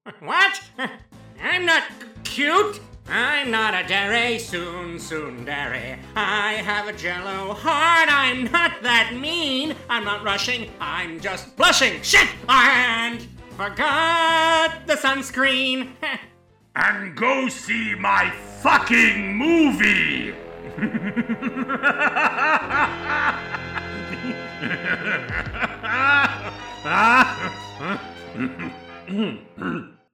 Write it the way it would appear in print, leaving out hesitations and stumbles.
What? I'm not cute. I'm not a dairy dairy. I have a jello heart. I'm not that mean. I'm not rushing. I'm just blushing. Shit! And forgot the sunscreen. And go see my fucking movie!